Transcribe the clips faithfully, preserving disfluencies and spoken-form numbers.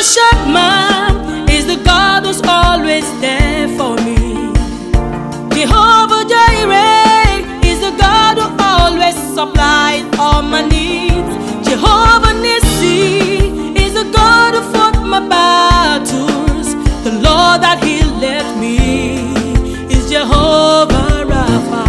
Shammah is the God who's always there for me. Jehovah Jireh is the God who always supplies all my needs. Jehovah Nissi is the God who fought my battles. The Lord that He left me is Jehovah Rapha.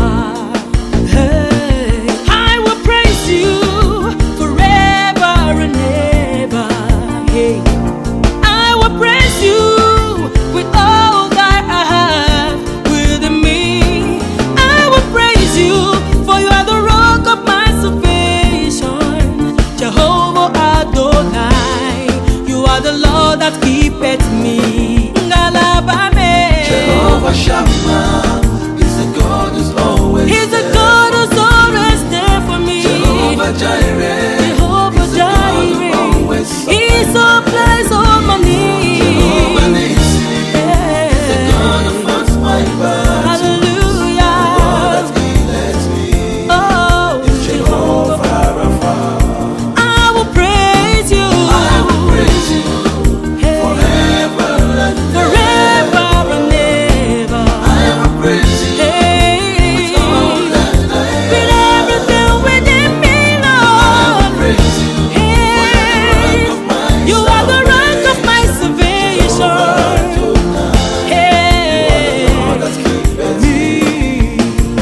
Hey, I will praise You forever and ever. Hey, I will praise You with all that I have within me. I will praise You, for You are the rock of my salvation. Jehovah Adonai, You are the Lord that keepeth me. Jehovah Shammah is the God who's always He's there. the God who's always there for me. Jehovah Jireh, Jehovah Jireh, He supplies all my needs. Jehovah Nissi, yeah, is the God who fights my battles. Hallelujah. The God that healeth me, Oh, is Jehovah Rapha. I will praise You. I will praise You Hey, forever and forever and ever. I will praise You Hey, with all that I with have. everything within me, I will Lord. praise You, for You are the Hey, rock of my You are the rock of my salvation. Jehovah salvation. Adonai, Hey, God that keepeth me.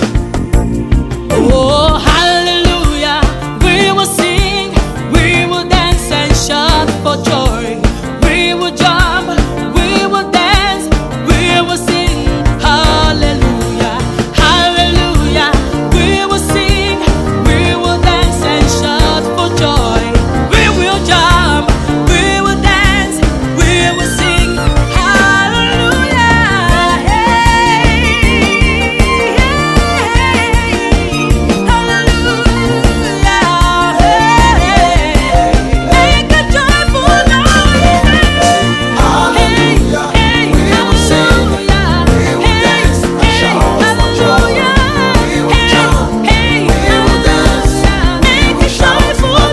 oh, hallelujah. We will sing, we will dance and shout for joy. We will jump, we will dance, we will sing. Hallelujah, hallelujah. We will sing, we will dance and shout for joy. We will jump, we will dance, we will sing. Hallelujah. Make a joyful noise. Hallelujah. We will sing, we will dance and shout for joy. We will jump, we will dance, we will shout for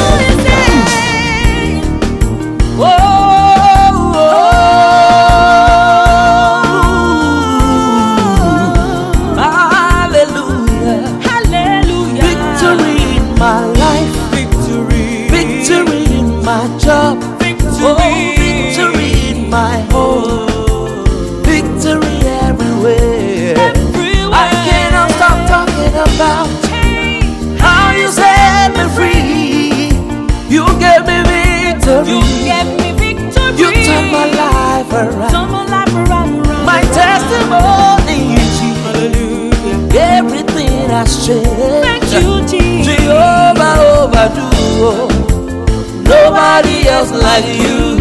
Hallelujah. Hallelujah. Victory in my life, Victory. victory in my job, Victory. oh, victory in my home, victory everywhere. Everywhere. I cannot stop talking about Hey, how You set me free. You gave me victory. You gave me victory. You turned my life around. Turn my life around, around, My around. testimony is Hallelujah. everything has changed. Thank You, Jesus. Jehovah overdo. Nobody else like You.